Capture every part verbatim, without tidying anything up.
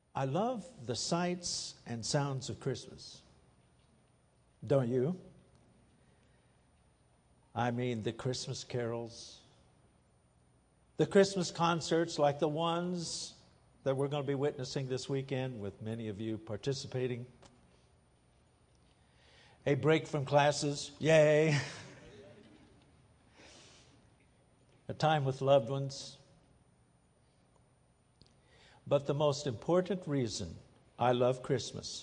I love the sights and sounds of Christmas. Don't you? I mean, the Christmas carols, the Christmas concerts like the ones that we're going to be witnessing this weekend with many of you participating. A break from classes, yay. A time with loved ones. But the most important reason I love Christmas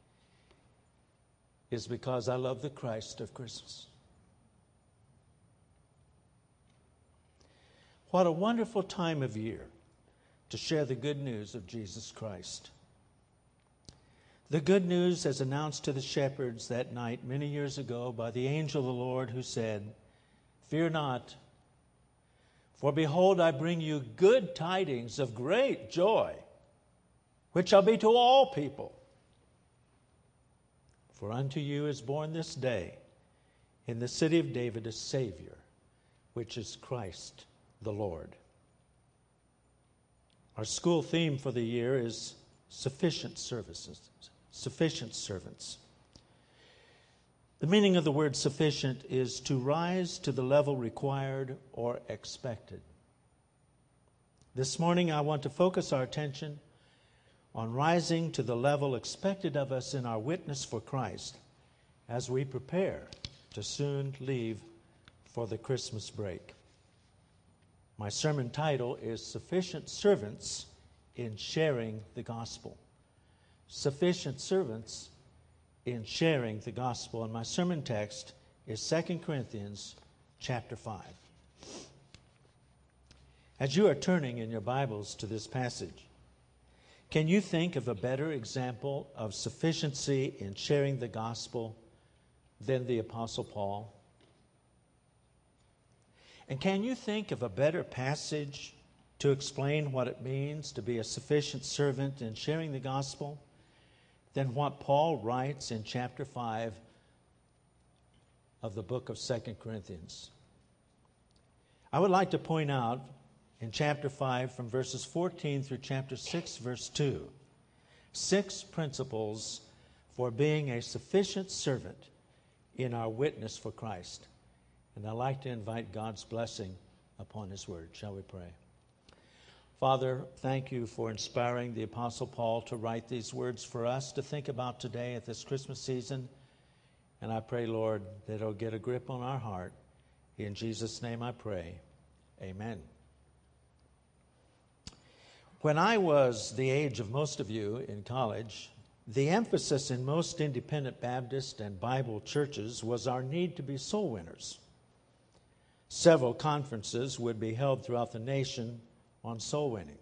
is because I love the Christ of Christmas. What a wonderful time of year to share the good news of Jesus Christ. The good news as announced to the shepherds that night many years ago by the angel of the Lord who said, "Fear not, for behold, I bring you good tidings of great joy, which shall be to all people. For unto you is born this day in the city of David a Savior, which is Christ the Lord." Our school theme for the year is sufficient services, sufficient servants. The meaning of the word sufficient is to rise to the level required or expected. This morning I want to focus our attention on rising to the level expected of us in our witness for Christ as we prepare to soon leave for the Christmas break. My sermon title is Sufficient Servants in Sharing the Gospel. Sufficient Servants in Sharing the Gospel. And my sermon text is Second Corinthians chapter five. As you are turning in your Bibles to this passage, can you think of a better example of sufficiency in sharing the gospel than the Apostle Paul? And can you think of a better passage to explain what it means to be a sufficient servant in sharing the gospel than what Paul writes in chapter five of the book of Second Corinthians? I would like to point out in chapter five from verses fourteen through chapter six, verse two, six principles for being a sufficient servant in our witness for Christ. And I'd like to invite God's blessing upon His word. Shall we pray? Father, thank you for inspiring the Apostle Paul to write these words for us to think about today at this Christmas season. And I pray, Lord, that it'll get a grip on our heart. In Jesus' name I pray. Amen. When I was the age of most of you in college, the emphasis in most independent Baptist and Bible churches was our need to be soul winners. Several conferences would be held throughout the nation on soul winning.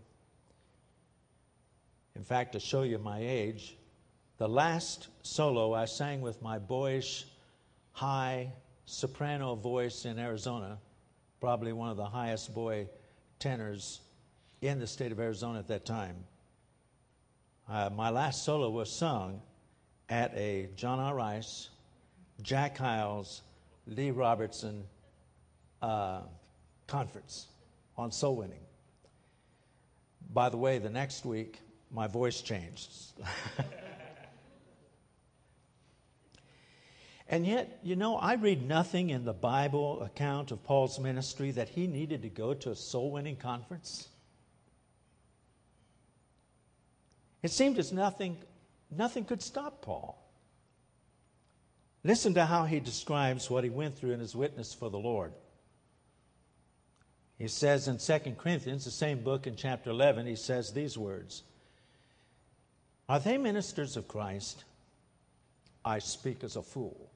In fact, to show you my age, the last solo I sang with my boyish, high soprano voice in Arizona, probably one of the highest boy tenors in the state of Arizona at that time. Uh, my last solo was sung at a John R. Rice, Jack Hyles, Lee Robertson uh, conference on soul winning. By the way, the next week, my voice changed. And yet, you know, I read nothing in the Bible account of Paul's ministry that he needed to go to a soul-winning conference. It seemed as nothing, nothing could stop Paul. Listen to how he describes what he went through in his witness for the Lord. He says in Second Corinthians, the same book in chapter eleven, he says these words, "Are they ministers of Christ? I speak as a fool.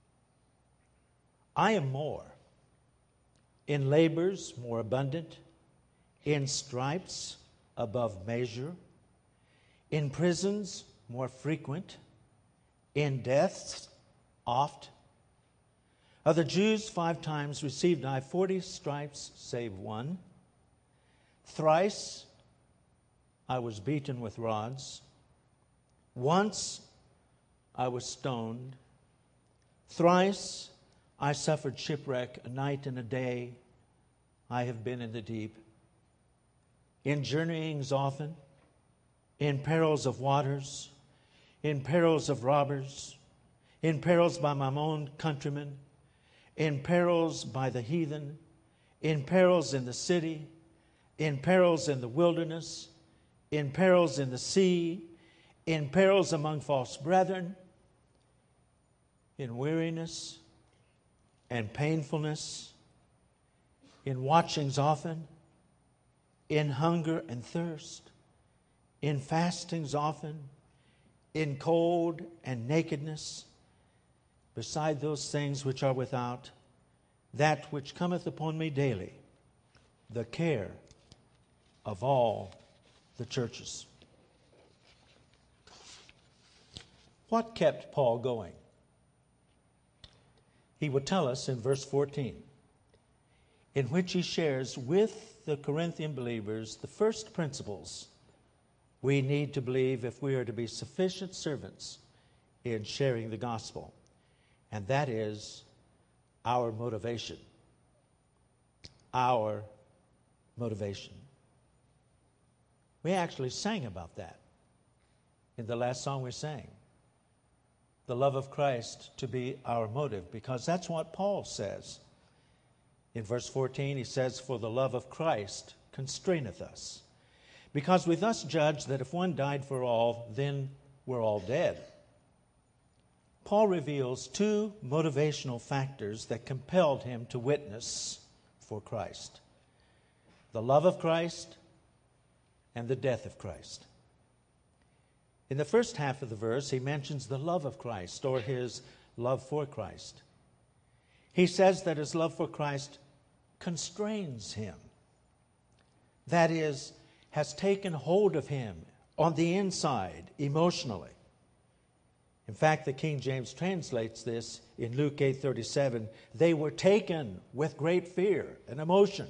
I am more, in labors more abundant, in stripes above measure, in prisons more frequent, in deaths oft. Of the Jews five times received I forty stripes save one. Thrice I was beaten with rods. Once I was stoned. Thrice I suffered shipwreck, a night and a day I have been in the deep. In journeyings often, in perils of waters, in perils of robbers, in perils by my own countrymen, in perils by the heathen, in perils in the city, in perils in the wilderness, in perils in the sea, in perils among false brethren, in weariness and painfulness, in watchings often, in hunger and thirst, in fastings often, in cold and nakedness, beside those things which are without, that which cometh upon me daily, the care of all the churches. What kept Paul going? He would tell us in verse fourteen, in which he shares with the Corinthian believers the first principles we need to believe if we are to be sufficient servants in sharing the gospel. And that is our motivation. Our motivation. We actually sang about that in the last song we sang. The love of Christ to be our motive, because that's what Paul says. In verse fourteen, he says, "For the love of Christ constraineth us, because we thus judge that if one died for all, then we're all dead." Paul reveals two motivational factors that compelled him to witness for Christ: the love of Christ and the death of Christ. In the first half of the verse, he mentions the love of Christ, or his love for Christ. He says that his love for Christ constrains him. That is, has taken hold of him on the inside, emotionally. In fact, the King James translates this in Luke eight thirty-seven, they were taken with great fear and emotion.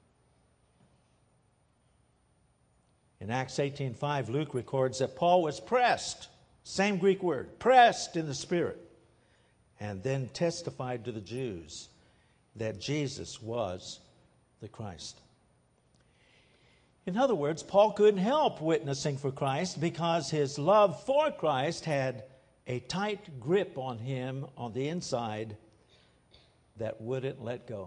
In Acts eighteen five, Luke records that Paul was pressed, same Greek word, pressed in the Spirit, and then testified to the Jews that Jesus was the Christ. In other words, Paul couldn't help witnessing for Christ because his love for Christ had a tight grip on him on the inside that wouldn't let go.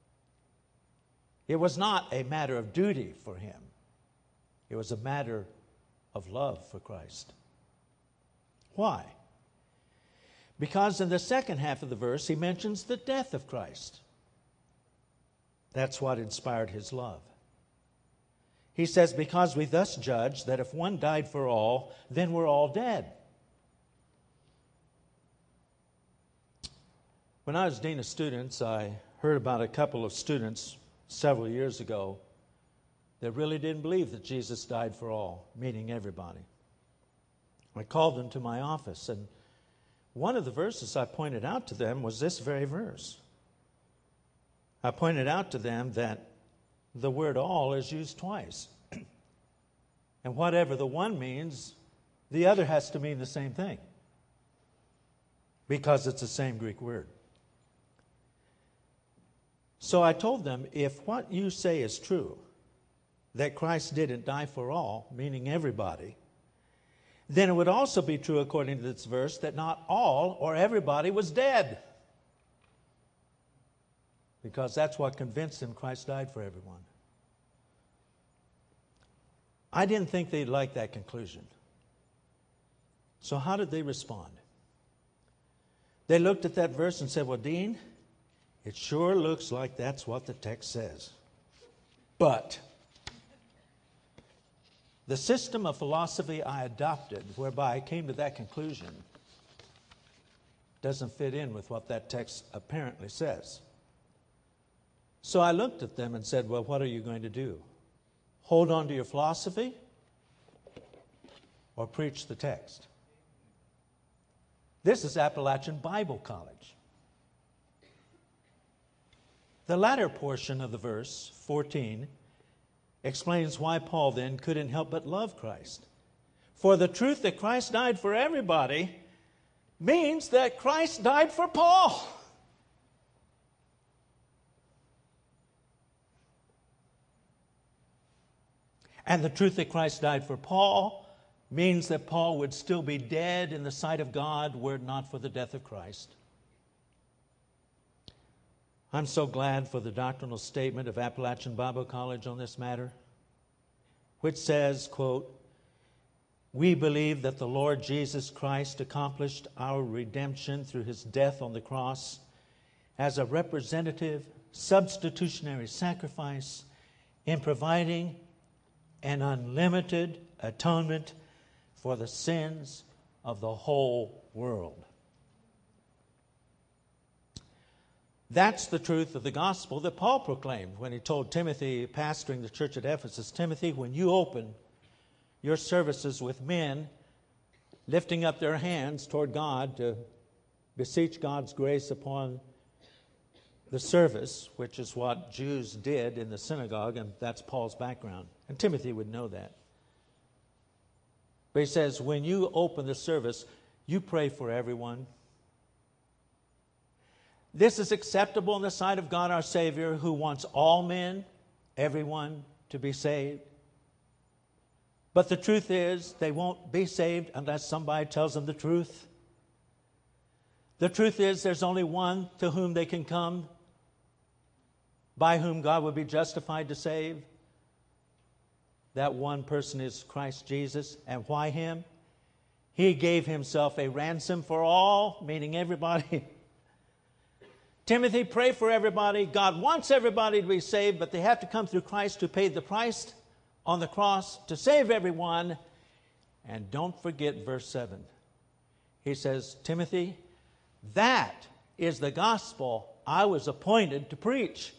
It was not a matter of duty for him. It was a matter of love for Christ. Why? Because in the second half of the verse, he mentions the death of Christ. That's what inspired his love. He says, because we thus judge that if one died for all, then we're all dead. When I was dean of students, I heard about a couple of students several years ago that really didn't believe that Jesus died for all, meaning everybody. I called them to my office, and one of the verses I pointed out to them was this very verse. I pointed out to them that the word all is used twice. And whatever the one means, the other has to mean the same thing, because it's the same Greek word. So I told them, if what you say is true, that Christ didn't die for all, meaning everybody, then it would also be true, according to this verse, that not all or everybody was dead. Because that's what convinced them Christ died for everyone. I didn't think they'd like that conclusion. So how did they respond? They looked at that verse and said, well, Dean, it sure looks like that's what the text says. But the system of philosophy I adopted, whereby I came to that conclusion, doesn't fit in with what that text apparently says. So I looked at them and said, well, what are you going to do? Hold on to your philosophy or preach the text? This is Appalachian Bible College. The latter portion of the verse, fourteen, explains why Paul then couldn't help but love Christ. For the truth that Christ died for everybody means that Christ died for Paul. And the truth that Christ died for Paul means that Paul would still be dead in the sight of God were it not for the death of Christ. I'm so glad for the doctrinal statement of Appalachian Bible College on this matter, which says, quote, "We believe that the Lord Jesus Christ accomplished our redemption through his death on the cross as a representative, substitutionary sacrifice in providing an unlimited atonement for the sins of the whole world." That's the truth of the gospel that Paul proclaimed when he told Timothy, pastoring the church at Ephesus, "Timothy, when you open your services with men lifting up their hands toward God to beseech God's grace upon the service," which is what Jews did in the synagogue, and that's Paul's background. And Timothy would know that. But he says, when you open the service, you pray for everyone. This is acceptable in the sight of God our Savior, who wants all men, everyone, to be saved. But the truth is, they won't be saved unless somebody tells them the truth. The truth is, there's only one to whom they can come, by whom God would be justified to save. That one person is Christ Jesus. And why him? He gave himself a ransom for all, meaning everybody. Timothy, pray for everybody. God wants everybody to be saved, but they have to come through Christ who paid the price on the cross to save everyone. And don't forget verse seven. He says, "Timothy, that is the gospel I was appointed to preach."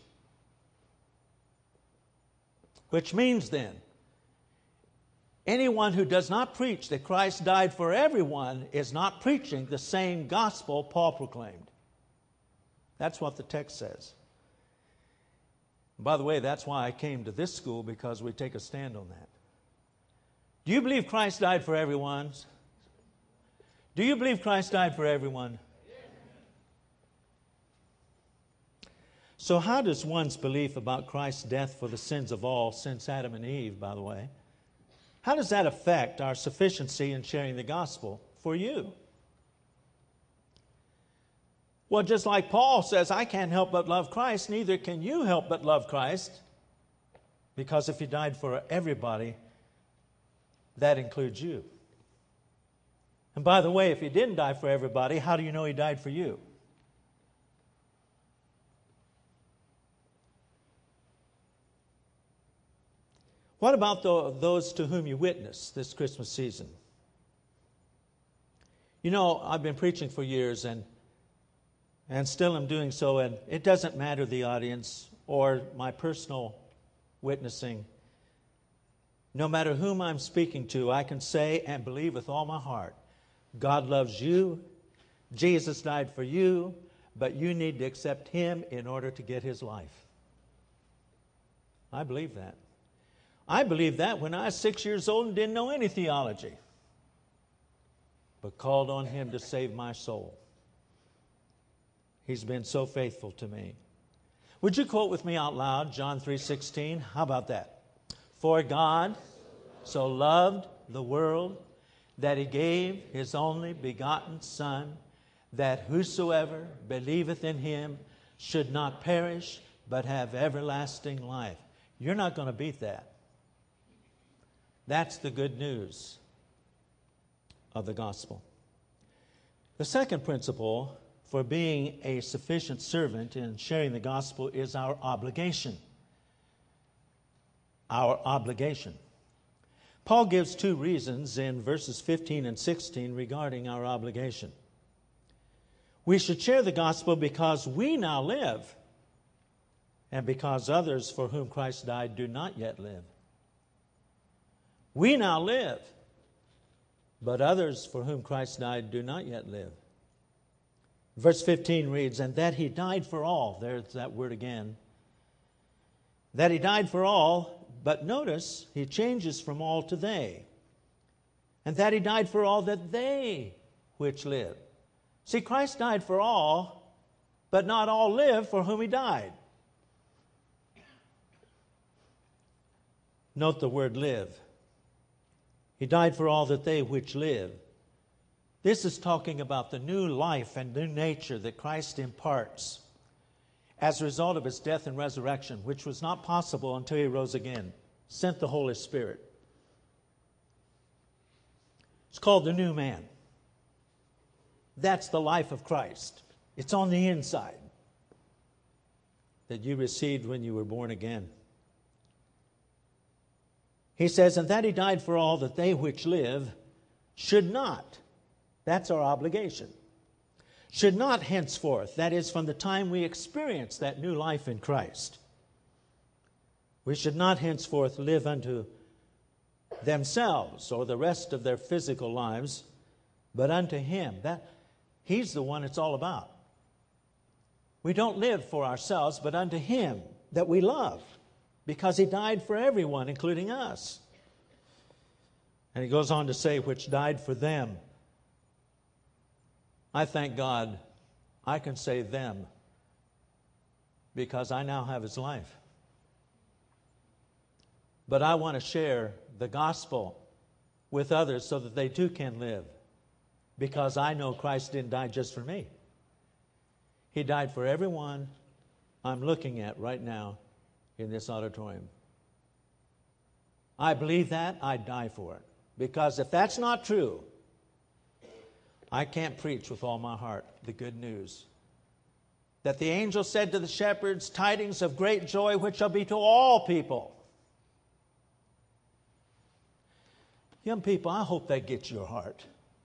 Which means then, anyone who does not preach that Christ died for everyone is not preaching the same gospel Paul proclaimed. That's what the text says. By the way, that's why I came to this school, because we take a stand on that. Do you believe Christ died for everyone? Do you believe Christ died for everyone? So how does one's belief about Christ's death for the sins of all, since Adam and Eve, by the way, how does that affect our sufficiency in sharing the gospel for you? Well, just like Paul says, I can't help but love Christ, neither can you help but love Christ. Because if he died for everybody, that includes you. And by the way, if he didn't die for everybody, how do you know he died for you? What about the, those to whom you witness this Christmas season? You know, I've been preaching for years, and And still am doing so, and it doesn't matter the audience or my personal witnessing. No matter whom I'm speaking to, I can say and believe with all my heart, God loves you, Jesus died for you, but you need to accept him in order to get his life. I believe that. I believed that when I was six years old and didn't know any theology, but called on him to save my soul. He's been so faithful to me. Would you quote with me out loud John three sixteen? How about that? "For God so loved the world that he gave his only begotten Son, that whosoever believeth in him should not perish, but have everlasting life." You're not going to beat that. That's the good news of the gospel. The second principle for being a sufficient servant in sharing the gospel is our obligation. Our obligation. Paul gives two reasons in verses fifteen and sixteen regarding our obligation. We should share the gospel because we now live, and because others for whom Christ died do not yet live. We now live, but others for whom Christ died do not yet live. Verse fifteen reads, "And that he died for all," there's that word again, "that he died for all," but notice he changes from all to they, "and that he died for all, that they which live." See, Christ died for all, but not all live for whom he died. Note the word live. He died for all that they which live. This is talking about the new life and new nature that Christ imparts as a result of his death and resurrection, which was not possible until he rose again, sent the Holy Spirit. It's called the new man. That's the life of Christ. It's on the inside that you received when you were born again. He says, and that he died for all that they which live should not. That's our obligation. Should not henceforth, that is, from the time we experience that new life in Christ, we should not henceforth live unto themselves or the rest of their physical lives, but unto him. That he's the one it's all about. We don't live for ourselves, but unto him that we love, because he died for everyone, including us. And he goes on to say, which died for them. I thank God I can say them because I now have his life. But I want to share the gospel with others so that they too can live, because I know Christ didn't die just for me. He died for everyone I'm looking at right now in this auditorium. I believe that, I'd die for it. Because if that's not true, I can't preach with all my heart the good news that the angel said to the shepherds, tidings of great joy which shall be to all people. Young people, I hope that gets your heart.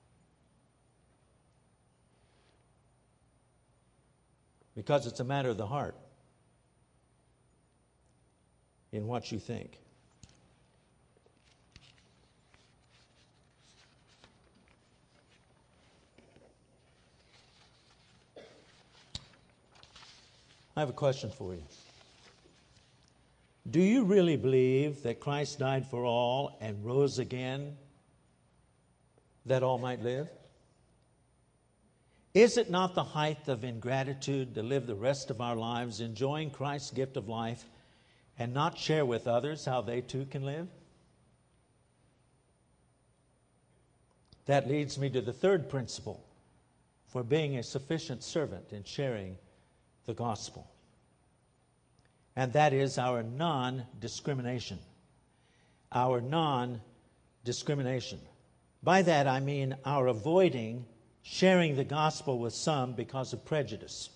Because it's a matter of the heart in what you think. I have a question for you. Do you really believe that Christ died for all and rose again that all might live? Is it not the height of ingratitude to live the rest of our lives enjoying Christ's gift of life and not share with others how they too can live? That leads me to the third principle for being a sufficient servant in sharing the gospel. And that is our non-discrimination. Our non-discrimination. By that I mean our avoiding sharing the gospel with some because of prejudice.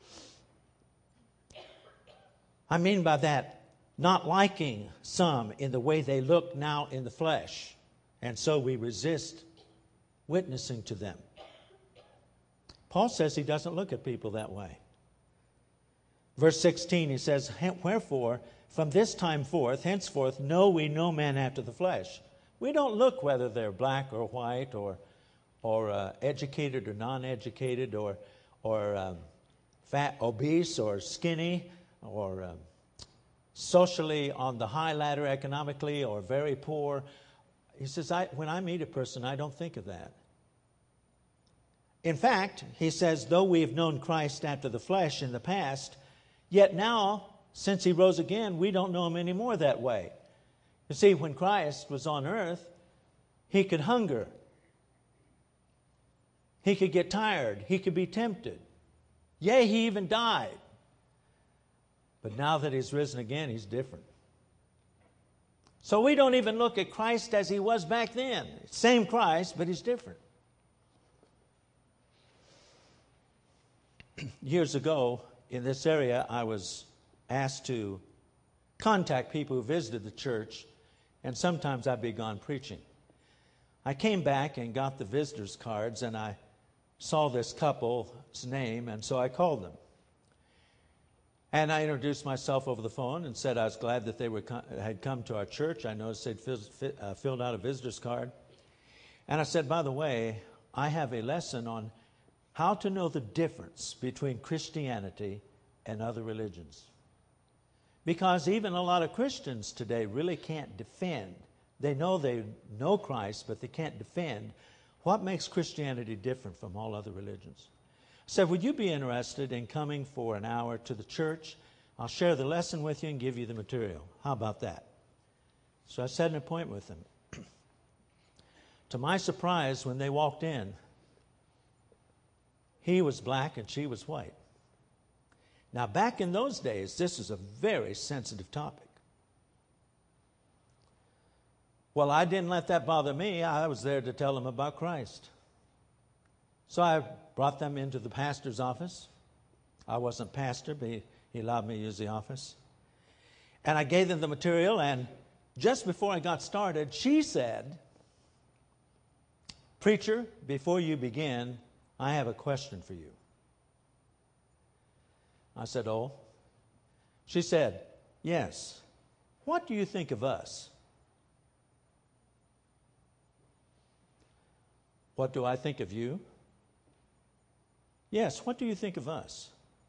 I mean by that not liking some in the way they look now in the flesh, and so we resist witnessing to them. Paul says he doesn't look at people that way. Verse sixteen, he says, wherefore, from this time forth, henceforth, know we no man after the flesh. We don't look whether they're black or white or or uh, educated or non-educated or, or um, fat, obese or skinny or um, socially on the high ladder economically or very poor. He says, I, when I meet a person, I don't think of that. In fact, he says, though we have known Christ after the flesh in the past, yet now, since he rose again, we don't know him anymore that way. You see, when Christ was on earth, he could hunger. He could get tired. He could be tempted. Yea, he even died. But now that he's risen again, he's different. So we don't even look at Christ as he was back then. Same Christ, but he's different. Years ago, in this area, I was asked to contact people who visited the church, and sometimes I'd be gone preaching. I came back and got the visitors' cards, and I saw this couple's name, and so I called them. And I introduced myself over the phone and said I was glad that they were had come to our church. I noticed they'd filled out a visitor's card. And I said, by the way, I have a lesson on how to know the difference between Christianity and other religions. Because even a lot of Christians today really can't defend. They know they know Christ, but they can't defend what makes Christianity different from all other religions. I said, would you be interested in coming for an hour to the church? I'll share the lesson with you and give you the material. How about that? So I set an appointment with them. To my surprise, when they walked in, he was black and she was white. Now, back in those days, this is a very sensitive topic. Well, I didn't let that bother me. I was there to tell them about Christ. So I brought them into the pastor's office. I wasn't pastor, but he, he allowed me to use the office. And I gave them the material, and just before I got started, she said, "Preacher, before you begin, I have a question for you." I said, "Oh?" She said, "Yes. What do you think of us?" "What do I think of you?" "Yes, what do you think of us?"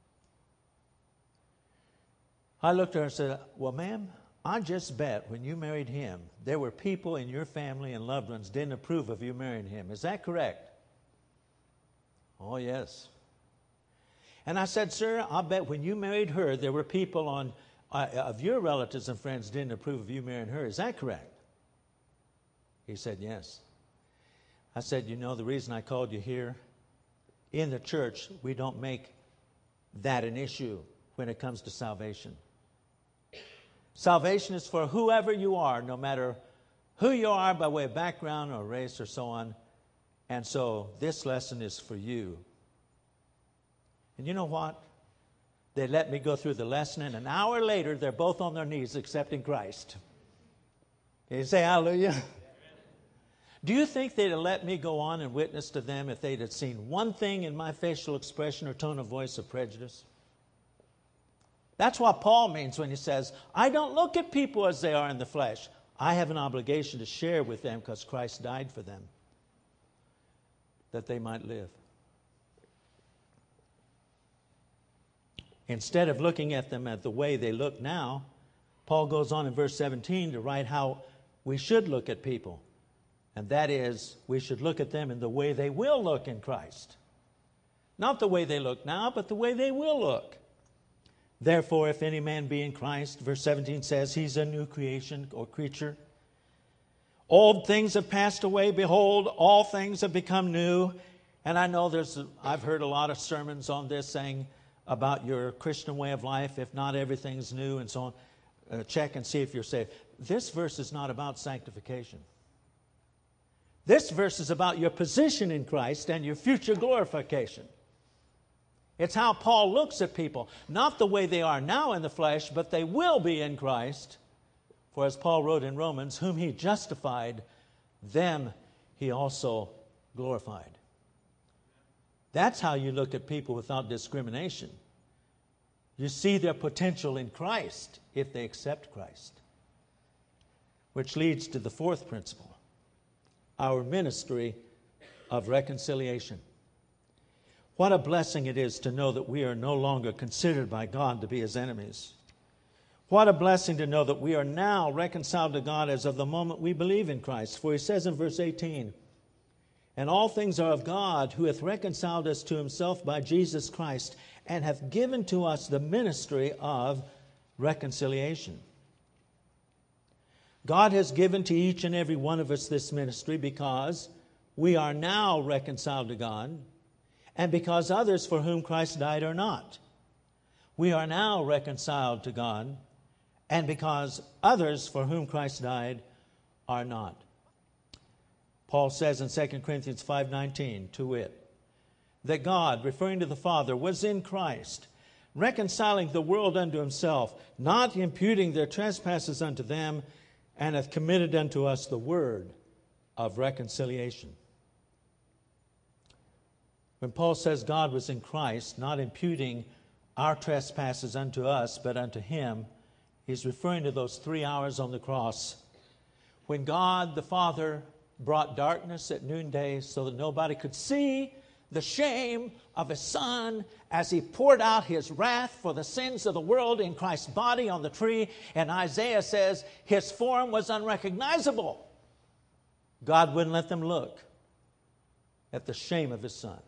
I looked at her and said, "Well, ma'am, I just bet when you married him, there were people in your family and loved ones didn't approve of you marrying him. Is that correct?" "Oh, yes." And I said, "Sir, I bet when you married her, there were people on uh, of your relatives and friends didn't approve of you marrying her. Is that correct?" He said, "Yes." I said, "You know the reason I called you here? In the church, we don't make that an issue when it comes to salvation. Salvation is for whoever you are, no matter who you are by way of background or race or so on. And so this lesson is for you." And you know what? They let me go through the lesson, and an hour later, they're both on their knees accepting Christ. Can you say hallelujah? Amen. Do you think they'd have let me go on and witness to them if they'd have seen one thing in my facial expression or tone of voice of prejudice? That's what Paul means when he says, "I don't look at people as they are in the flesh. I have an obligation to share with them because Christ died for them, that they might live." Instead of looking at them at the way they look now, Paul goes on in verse seventeen to write how we should look at people. And that is, we should look at them in the way they will look in Christ. Not the way they look now, but the way they will look. "Therefore, if any man be in Christ," verse seventeen says, "he's a new creation or creature. Old things have passed away. Behold, all things have become new." And I know there's, a, I've heard a lot of sermons on this saying about your Christian way of life. If not, everything's new and so on. Uh, check and see if you're saved. This verse is not about sanctification. This verse is about your position in Christ and your future glorification. It's how Paul looks at people, not the way they are now in the flesh, but they will be in Christ. For as Paul wrote in Romans, "Whom he justified, them he also glorified." That's how you look at people without discrimination. You see their potential in Christ if they accept Christ. Which leads to the fourth principle, our ministry of reconciliation. What a blessing it is to know that we are no longer considered by God to be His enemies. What a blessing to know that we are now reconciled to God as of the moment we believe in Christ. For He says in verse eighteen, "And all things are of God, who hath reconciled us to Himself by Jesus Christ, and hath given to us the ministry of reconciliation." God has given to each and every one of us this ministry because we are now reconciled to God, and because others for whom Christ died are not. We are now reconciled to God, and because others for whom Christ died are not. Paul says in Second Corinthians five nineteen, to wit, that God, referring to the Father, was in Christ, reconciling the world unto Himself, not imputing their trespasses unto them, and hath committed unto us the word of reconciliation. When Paul says God was in Christ, not imputing our trespasses unto us, but unto Him, he's referring to those three hours on the cross when God the Father brought darkness at noonday so that nobody could see the shame of His Son as He poured out His wrath for the sins of the world in Christ's body on the tree. And Isaiah says His form was unrecognizable. God wouldn't let them look at the shame of His Son.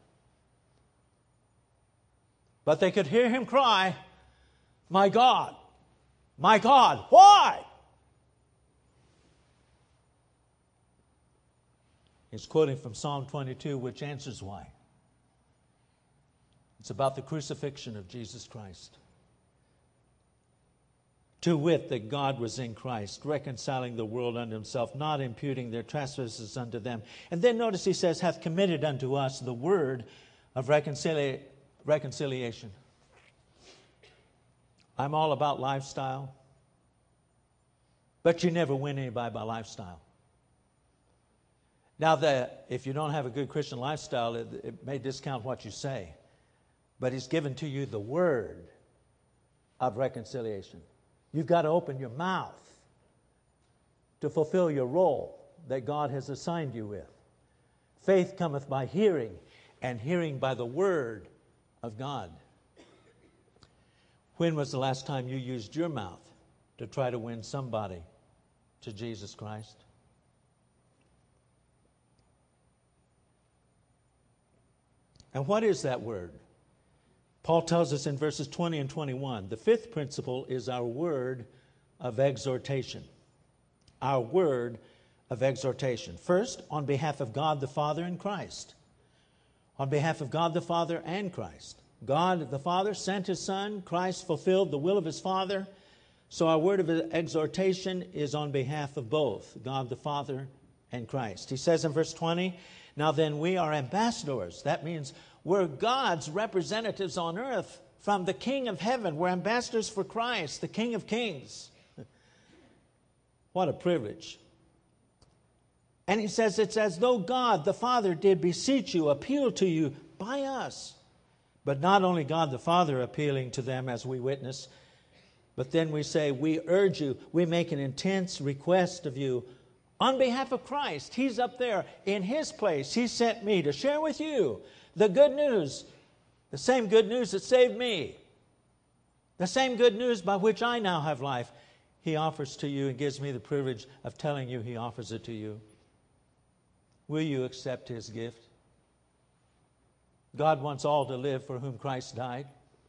But they could hear Him cry, "My God, my God, why?" He's quoting from Psalm twenty-two, which answers why. It's about the crucifixion of Jesus Christ. To wit, that God was in Christ, reconciling the world unto himself, not imputing their trespasses unto them. And then notice he says, hath committed unto us the word of reconcilia- reconciliation. I'm all about lifestyle, but you never win anybody by lifestyle. Now, that if you don't have a good Christian lifestyle, it, it may discount what you say. But he's given to you the word of reconciliation. You've got to open your mouth to fulfill your role that God has assigned you with. Faith cometh by hearing, and hearing by the word of God. When was the last time you used your mouth to try to win somebody to Jesus Christ? And what is that word? Paul tells us in verses twenty and twenty-one, the fifth principle is our word of exhortation. Our word of exhortation. First, on behalf of God the Father and Christ. On behalf of God the Father and Christ. God the Father sent His Son. Christ fulfilled the will of His Father. So our word of exhortation is on behalf of both God the Father and Christ. He says in verse twenty, now then we are ambassadors. That means we're God's representatives on earth from the King of heaven. We're ambassadors for Christ, the King of kings. What a privilege. And he says it's as though God the Father did beseech you, appeal to you by us. But not only God the Father appealing to them as we witness, but then we say, we urge you, we make an intense request of you on behalf of Christ. He's up there in His place. He sent me to share with you the good news, the same good news that saved me, the same good news by which I now have life. He offers to you and gives me the privilege of telling you He offers it to you. Will you accept His gift? God wants all to live for whom Christ died.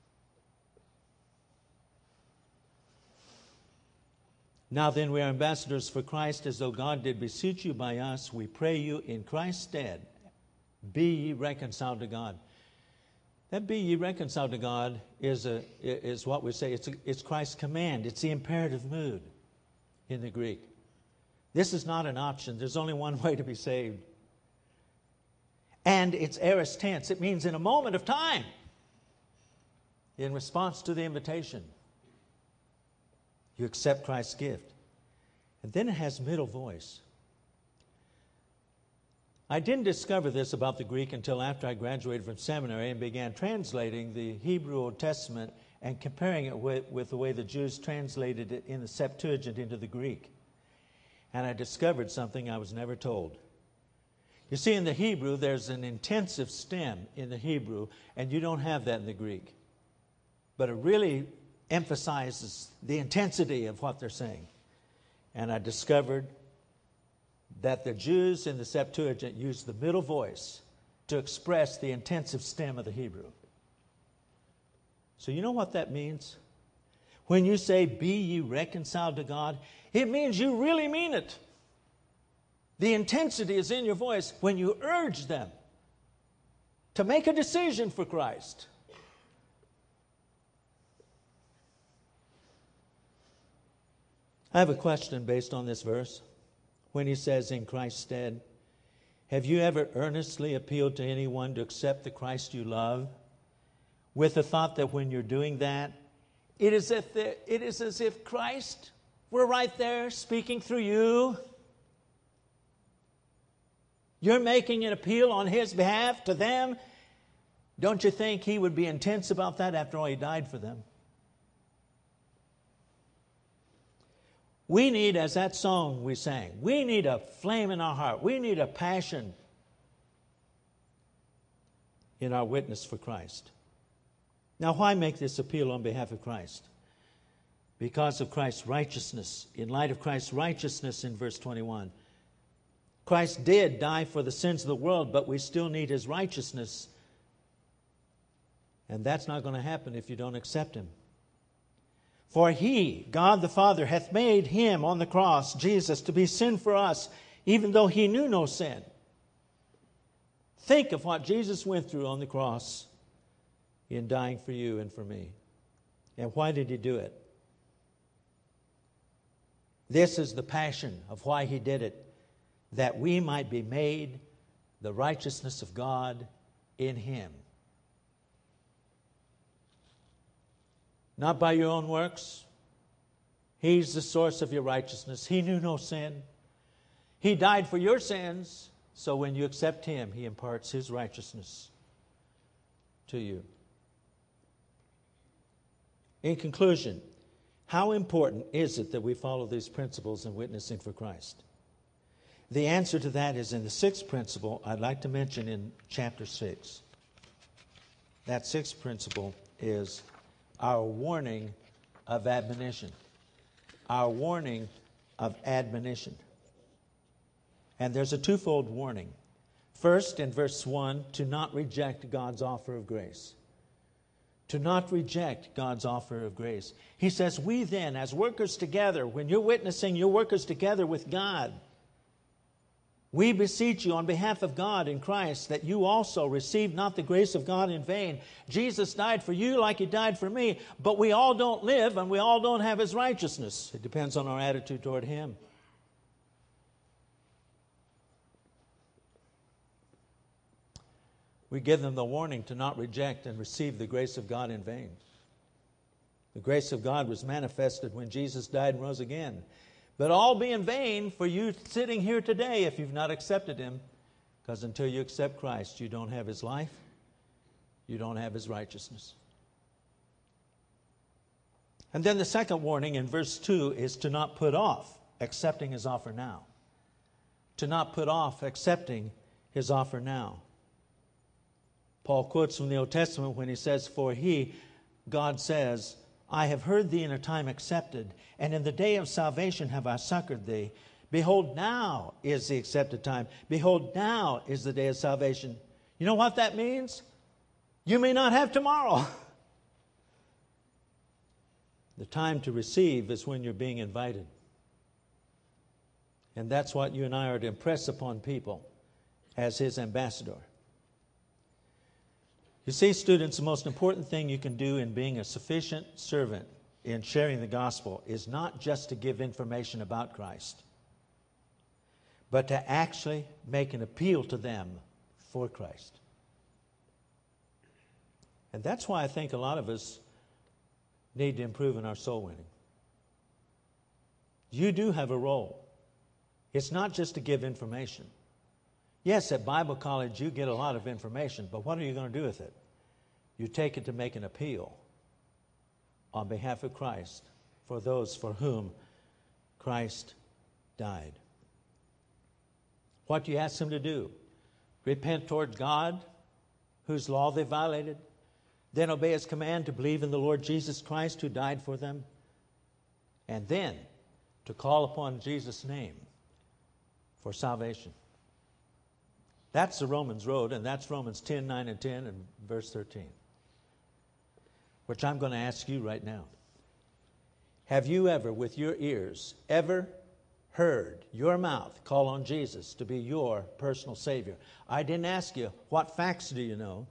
Now then, we are ambassadors for Christ, as though God did beseech you by us. We pray you in Christ's stead, be ye reconciled to God. That be ye reconciled to God is, a, is what we say. It's, a, it's Christ's command. It's the imperative mood in the Greek. This is not an option. There's only one way to be saved. And it's aorist tense. It means in a moment of time, in response to the invitation. You accept Christ's gift. And then it has middle voice. I didn't discover this about the Greek until after I graduated from seminary and began translating the Hebrew Old Testament and comparing it with, with the way the Jews translated it in the Septuagint into the Greek. And I discovered something I was never told. You see, in the Hebrew, there's an intensive stem in the Hebrew, and you don't have that in the Greek. But it really emphasizes the intensity of what they're saying. And I discovered that the Jews in the Septuagint used the middle voice to express the intensive stem of the Hebrew. So you know what that means? When you say, be ye reconciled to God, it means you really mean it. The intensity is in your voice when you urge them to make a decision for Christ. I have a question based on this verse. When he says, in Christ's stead, have you ever earnestly appealed to anyone to accept the Christ you love with the thought that when you're doing that, it is, if the, it is as if Christ were right there speaking through you? You're making an appeal on His behalf to them. Don't you think He would be intense about that? After all, He died for them. We need, as that song we sang, we need a flame in our heart. We need a passion in our witness for Christ. Now, why make this appeal on behalf of Christ? Because of Christ's righteousness. In light of Christ's righteousness in verse twenty-one. Christ did die for the sins of the world, but we still need His righteousness. And that's not going to happen if you don't accept Him. For He, God the Father, hath made Him on the cross, Jesus, to be sin for us, even though He knew no sin. Think of what Jesus went through on the cross in dying for you and for me. And why did he do it? This is the passion of why he did it, that we might be made the righteousness of God in him. Not by your own works. He's the source of your righteousness. He knew no sin. He died for your sins, so when you accept him, he imparts his righteousness to you. In conclusion, how important is it that we follow these principles in witnessing for Christ? The answer to that is in the sixth principle I'd like to mention in chapter six. That sixth principle is our warning of admonition. Our warning of admonition. And there's a twofold warning. First, in verse one, to not reject God's offer of grace. To not reject God's offer of grace. He says, we then, as workers together, when you're witnessing, you're workers together with God. We beseech you on behalf of God in Christ that you also receive not the grace of God in vain. Jesus died for you like he died for me, but we all don't live and we all don't have his righteousness. It depends on our attitude toward him. We give them the warning to not reject and receive the grace of God in vain. The grace of God was manifested when Jesus died and rose again. But all be in vain for you sitting here today if you've not accepted him. Because until you accept Christ, you don't have his life. You don't have his righteousness. And then the second warning in verse two is to not put off accepting his offer now. To not put off accepting his offer now. Paul quotes from the Old Testament when he says, for he, God says, I have heard thee in a time accepted, and in the day of salvation have I succored thee. Behold, now is the accepted time. Behold, now is the day of salvation. You know what that means? You may not have tomorrow. The time to receive is when you're being invited. And that's what you and I are to impress upon people as his ambassador. You see, students, the most important thing you can do in being a sufficient servant in sharing the gospel is not just to give information about Christ, but to actually make an appeal to them for Christ. And that's why I think a lot of us need to improve in our soul winning. You do have a role. It's not just to give information. Yes, at Bible college you get a lot of information, but what are you going to do with it? You take it to make an appeal on behalf of Christ for those for whom Christ died. What do you ask them to do? Repent toward God, whose law they violated, then obey his command to believe in the Lord Jesus Christ who died for them, and then to call upon Jesus' name for salvation. That's the Romans road, and that's Romans ten, nine, and ten, and verse thirteen. Which I'm going to ask you right now. Have you ever, with your ears, ever heard your mouth call on Jesus to be your personal Savior? I didn't ask you, what facts do you know?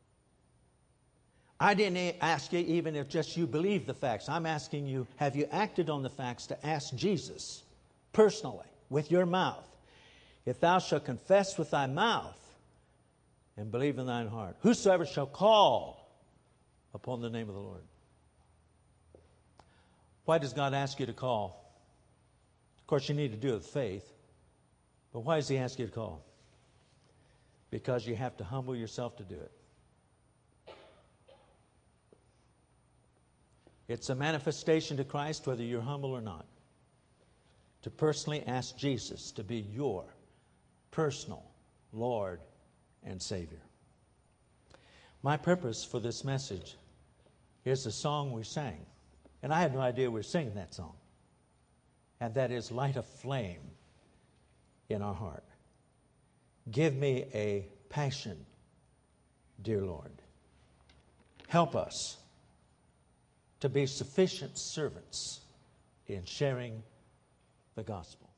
I didn't ask you even if just you believe the facts. I'm asking you, have you acted on the facts to ask Jesus personally, with your mouth? If thou shalt confess with thy mouth and believe in thine heart, whosoever shall call upon the name of the Lord. Why does God ask you to call? Of course, you need to do it with faith. But why does he ask you to call? Because you have to humble yourself to do it. It's a manifestation to Christ whether you're humble or not. To personally ask Jesus to be your personal Lord and Savior. My purpose for this message is the song we sang. And I had no idea we were singing that song. And that is, light a flame in our heart. Give me a passion, dear Lord. Help us to be sufficient servants in sharing the gospel.